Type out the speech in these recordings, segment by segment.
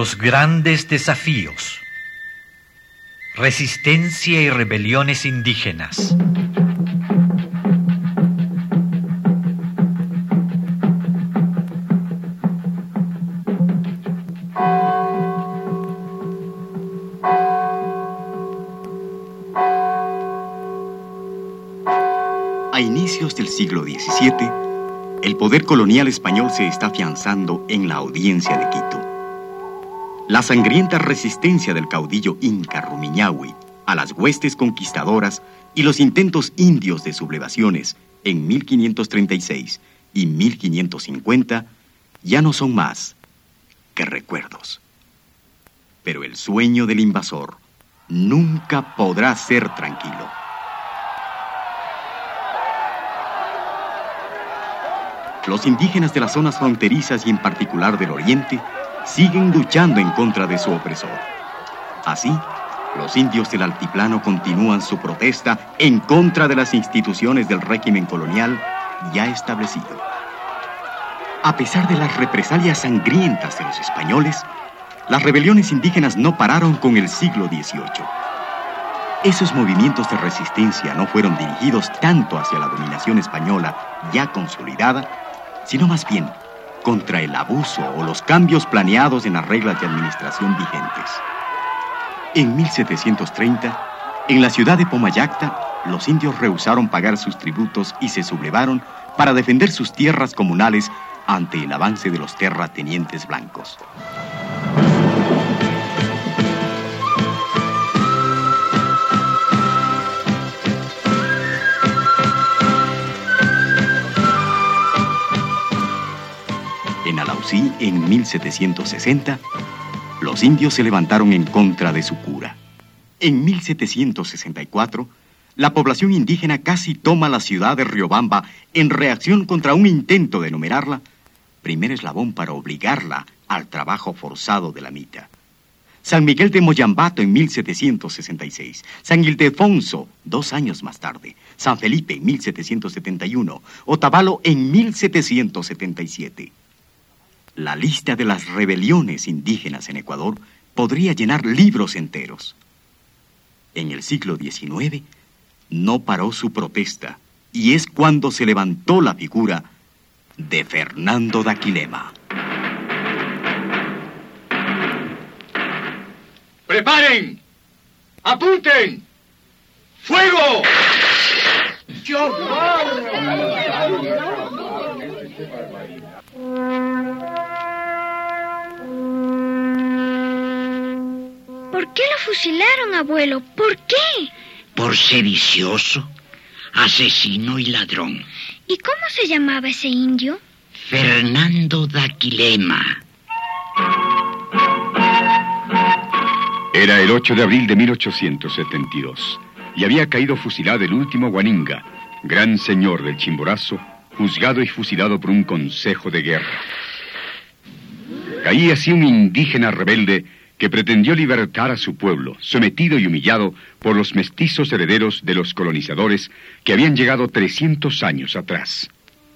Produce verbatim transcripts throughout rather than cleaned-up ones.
Los grandes desafíos. Resistencia y rebeliones indígenas. A inicios del siglo diecisiete, el poder colonial español se está afianzando en la Audiencia de Quito. La sangrienta resistencia del caudillo inca Rumiñahui a las huestes conquistadoras y los intentos indios de sublevaciones en mil quinientos treinta y seis y mil quinientos cincuenta ya no son más que recuerdos. Pero el sueño del invasor nunca podrá ser tranquilo. Los indígenas de las zonas fronterizas y en particular del oriente siguen luchando en contra de su opresor. Así, los indios del altiplano continúan su protesta en contra de las instituciones del régimen colonial ya establecido. A pesar de las represalias sangrientas de los españoles, las rebeliones indígenas no pararon con el siglo dieciocho. Esos movimientos de resistencia no fueron dirigidos tanto hacia la dominación española ya consolidada, sino más bien contra el abuso o los cambios planeados en las reglas de administración vigentes. En mil setecientos treinta, en la ciudad de Pomayacta, los indios rehusaron pagar sus tributos y se sublevaron para defender sus tierras comunales ante el avance de los terratenientes blancos. En Alausí, en mil setecientos sesenta, los indios se levantaron en contra de su cura. En mil setecientos sesenta y cuatro, la población indígena casi toma la ciudad de Riobamba en reacción contra un intento de enumerarla, primer eslabón para obligarla al trabajo forzado de la mita. San Miguel de Moyambato en mil setecientos sesenta y seis, San Ildefonso dos años más tarde, San Felipe en mil setecientos setenta y uno, Otavalo en mil setecientos setenta y siete. La lista de las rebeliones indígenas en Ecuador podría llenar libros enteros. En el siglo diecinueve no paró su protesta y es cuando se levantó la figura de Fernando Daquilema. ¡Preparen! ¡Apunten! ¡Fuego! ¡Yo! ¿Por qué lo fusilaron, abuelo? ¿Por qué? Por sedicioso, asesino y ladrón. ¿Y cómo se llamaba ese indio? Fernando Daquilema. Era el ocho de abril de mil ochocientos setenta y dos y había caído fusilado el último Guaninga, gran señor del Chimborazo, juzgado y fusilado por un consejo de guerra. Caía así un indígena rebelde que pretendió libertar a su pueblo, sometido y humillado por los mestizos herederos de los colonizadores que habían llegado trescientos años atrás.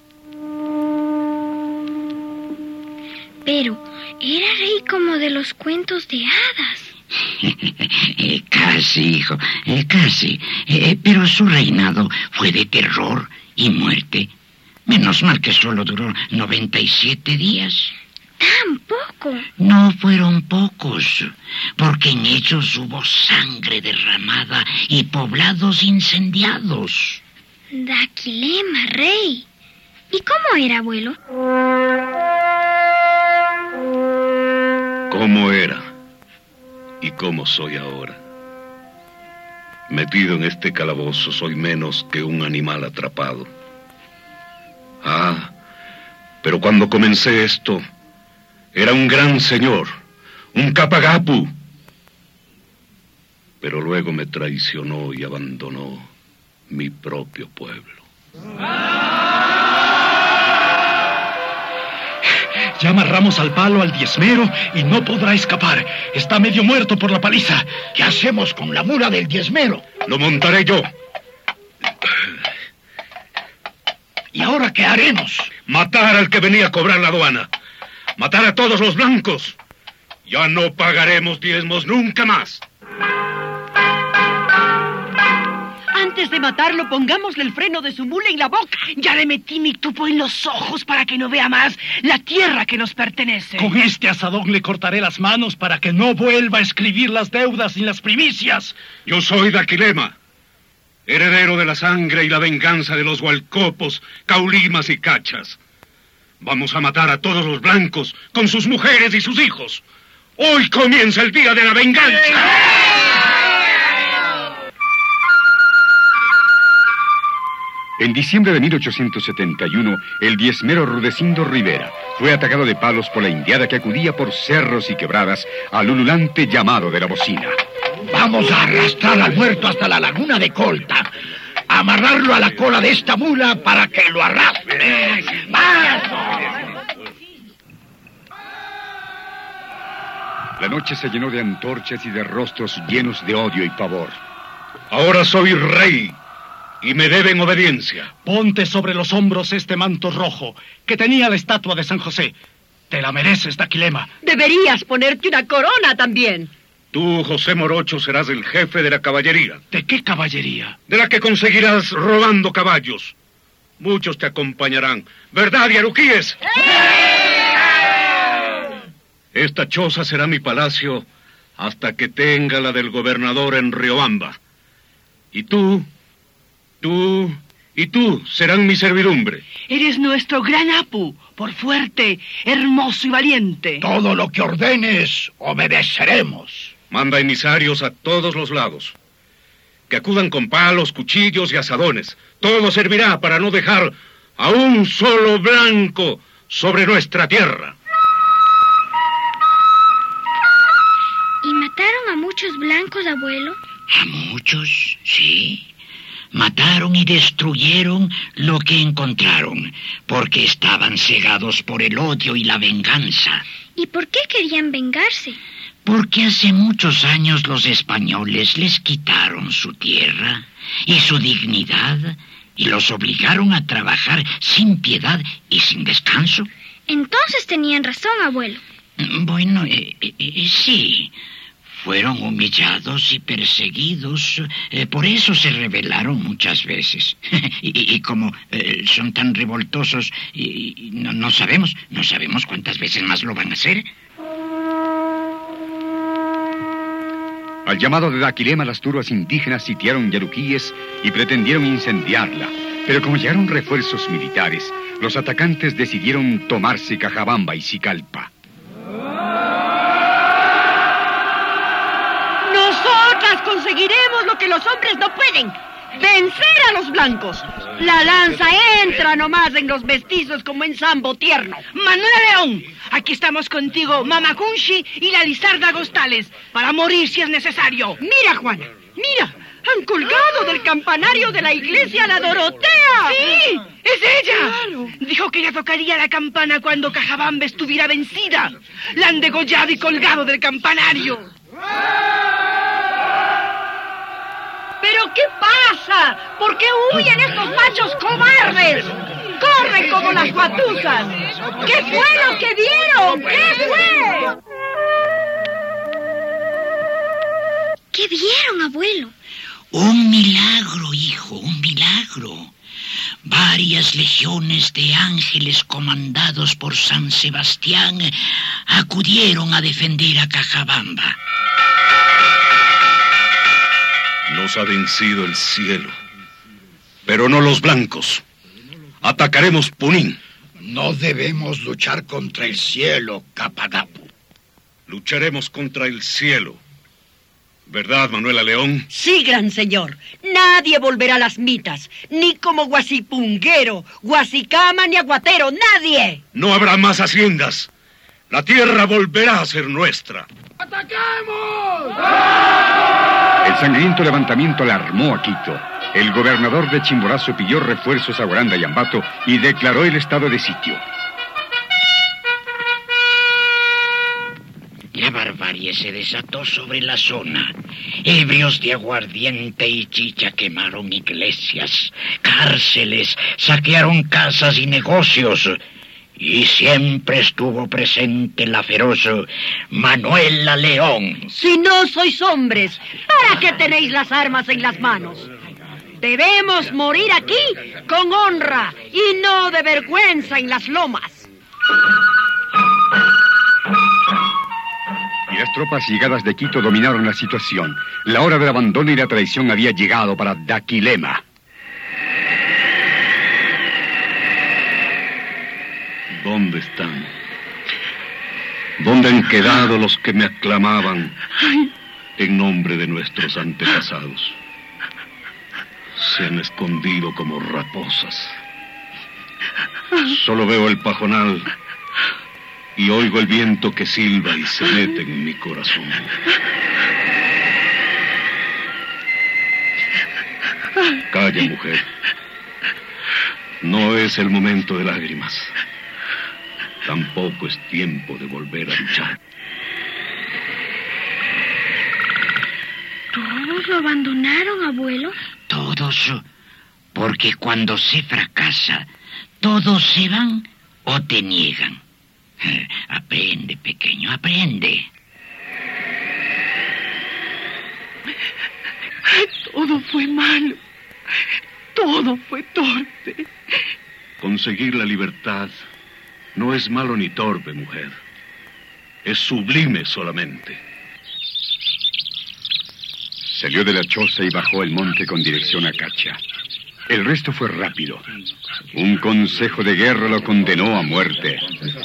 Pero era rey como de los cuentos de hadas. eh, casi, hijo, eh, casi. Eh, pero su reinado fue de terror y muerte. Menos mal que solo duró noventa y siete días. ¿Tan poco? No fueron pocos, porque en ellos hubo sangre derramada y poblados incendiados. Daquilema, rey. ¿Y cómo era, abuelo? ¿Cómo era? ¿Y cómo soy ahora? Metido en este calabozo soy menos que un animal atrapado. Ah, pero cuando comencé esto, era un gran señor, un Capagapu. Pero luego me traicionó y abandonó mi propio pueblo. Ya amarramos al palo al diezmero y no podrá escapar. Está medio muerto por la paliza. ¿Qué hacemos con la mula del diezmero? Lo montaré yo. ¿Y ahora qué haremos? Matar al que venía a cobrar la aduana. Matar a todos los blancos. Ya no pagaremos diezmos nunca más. Antes de matarlo, pongámosle el freno de su mula en la boca. Ya le metí mi tupo en los ojos para que no vea más la tierra que nos pertenece. Con este asadón le cortaré las manos para que no vuelva a escribir las deudas ni las primicias. Yo soy Daquilema, heredero de la sangre y la venganza de los Hualcopos, Caulimas y Cachas. Vamos a matar a todos los blancos, con sus mujeres y sus hijos. Hoy comienza el día de la venganza. En diciembre de mil ochocientos setenta y uno, el diezmero Rudecindo Rivera fue atacado de palos por la indiada que acudía por cerros y quebradas al ululante llamado de la bocina. Vamos a arrastrar al muerto hasta la laguna de Colta, amarrarlo a la cola de esta mula para que lo arrastre. ¡Vamos! La noche se llenó de antorchas y de rostros llenos de odio y pavor. Ahora soy rey y me deben obediencia. Ponte sobre los hombros este manto rojo que tenía la estatua de San José. Te la mereces, Daquilema. Deberías ponerte una corona también. Tú, José Morocho, serás el jefe de la caballería. ¿De qué caballería? De la que conseguirás robando caballos. Muchos te acompañarán. ¿Verdad, Yaruquíes? Esta choza será mi palacio hasta que tenga la del gobernador en Riobamba. Y tú, tú y tú serán mi servidumbre. Eres nuestro gran Apu, por fuerte, hermoso y valiente. Todo lo que ordenes, obedeceremos. Manda emisarios a todos los lados. Que acudan con palos, cuchillos y asadones. Todo servirá para no dejar a un solo blanco sobre nuestra tierra. ¿Y mataron a muchos blancos, abuelo? A muchos, sí. Mataron y destruyeron lo que encontraron, porque estaban cegados por el odio y la venganza. ¿Y por qué querían vengarse? Porque hace muchos años los españoles les quitaron su tierra y su dignidad y los obligaron a trabajar sin piedad y sin descanso. Entonces tenían razón, abuelo. Bueno, eh, eh, sí. Fueron humillados y perseguidos. Eh, por eso se rebelaron muchas veces. y, y como eh, son tan revoltosos, y, y no, no sabemos, no sabemos cuántas veces más lo van a hacer. Al llamado de Daquilema, las turbas indígenas sitiaron Yaruquíes y pretendieron incendiarla. Pero como llegaron refuerzos militares, los atacantes decidieron tomarse Cajabamba y Sicalpa. Nosotras conseguiremos lo que los hombres no pueden. Vencer a los blancos. La lanza entra nomás en los mestizos como en sambo tierno. Manuela León, aquí estamos contigo, Mamacunchi y la Lizarda Agostales, para morir si es necesario. Mira, Juana, mira, han colgado del campanario de la iglesia a la Dorotea. ¡Sí! ¡Es ella! Claro. Dijo que ella tocaría la campana cuando Cajabamba estuviera vencida. La han degollado y colgado del campanario. ¿Pero qué pasa? ¿Por qué huyen estos machos cobardes? ¡Corren como las guatuzas! ¿Qué fue lo que vieron? ¿Qué fue? ¿Qué vieron, abuelo? Un milagro, hijo, un milagro. Varias legiones de ángeles comandados por San Sebastián acudieron a defender a Cajabamba. Nos ha vencido el cielo, pero no los blancos. Atacaremos Punín. No debemos luchar contra el cielo, Capagapu. Lucharemos contra el cielo. ¿Verdad, Manuela León? Sí, gran señor. Nadie volverá a las mitas. Ni como guasipunguero, guasicama ni aguatero. ¡Nadie! No habrá más haciendas. La tierra volverá a ser nuestra. ¡Ataquemos! El sangriento levantamiento alarmó a Quito. El gobernador de Chimborazo pidió refuerzos a Guaranda y Ambato y declaró el estado de sitio. La barbarie se desató sobre la zona. Ebrios de aguardiente y chicha quemaron iglesias, cárceles, saquearon casas y negocios. Y siempre estuvo presente la feroz Manuela León. Si no sois hombres, ¿para qué tenéis las armas en las manos? Debemos morir aquí con honra y no de vergüenza en las lomas. Y las tropas llegadas de Quito dominaron la situación. La hora del abandono y la traición había llegado para Daquilema. ¿Dónde están? ¿Dónde han quedado los que me aclamaban en nombre de nuestros antepasados? Se han escondido como raposas. Solo veo el pajonal y oigo el viento que silba y se mete en mi corazón. Calla, mujer. No es el momento de lágrimas. Tampoco es tiempo de volver a luchar. ¿Todos lo abandonaron, abuelo? Todos, porque cuando se fracasa, todos se van o te niegan. Aprende, pequeño, aprende. Todo fue malo. Todo fue torpe. Conseguir la libertad no es malo ni torpe, mujer. Es sublime solamente. Salió de la choza y bajó el monte con dirección a Cacha. El resto fue rápido. Un consejo de guerra lo condenó a muerte.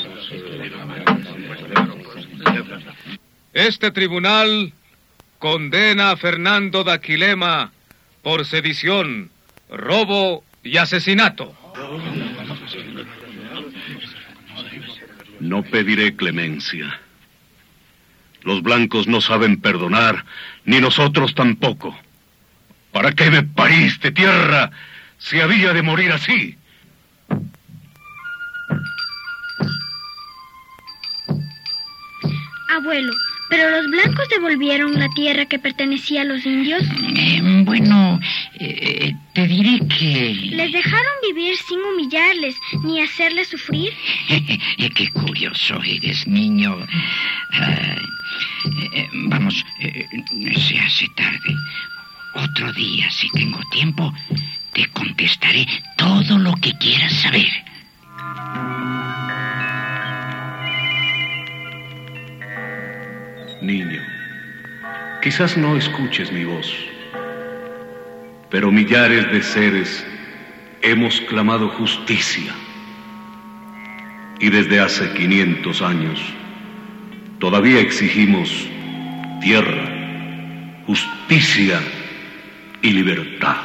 Este tribunal condena a Fernando Daquilema por sedición, robo y asesinato. No pediré clemencia. Los blancos no saben perdonar, ni nosotros tampoco. ¿Para qué me pariste, tierra, si había de morir así? Abuelo, ¿pero los blancos devolvieron la tierra que pertenecía a los indios? Eh, bueno, eh, te diré que... ¿Les dejaron vivir sin humillarles ni hacerles sufrir? Qué curioso eres, niño. Uh, eh, vamos, eh, se hace tarde. Otro día, si tengo tiempo, te contestaré todo lo que quieras saber. Niño, quizás no escuches mi voz, pero millares de seres hemos clamado justicia. Y desde hace quinientos años todavía exigimos tierra, justicia y libertad.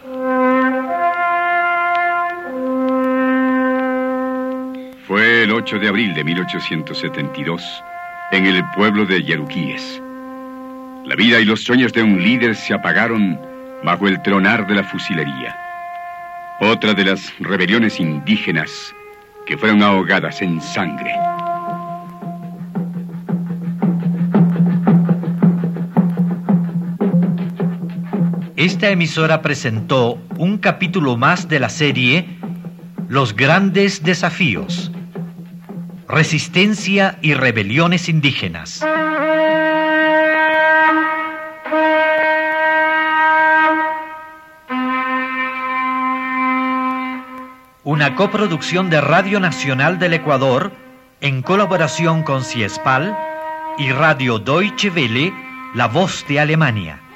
Fue el ocho de abril de mil ochocientos setenta y dos, en el pueblo de Yaruquíes. La vida y los sueños de un líder se apagaron bajo el tronar de la fusilería. Otra de las rebeliones indígenas que fueron ahogadas en sangre. Esta emisora presentó un capítulo más de la serie Los Grandes Desafíos. Resistencia y rebeliones indígenas. Una coproducción de Radio Nacional del Ecuador en colaboración con CIESPAL y Radio Deutsche Welle, La Voz de Alemania.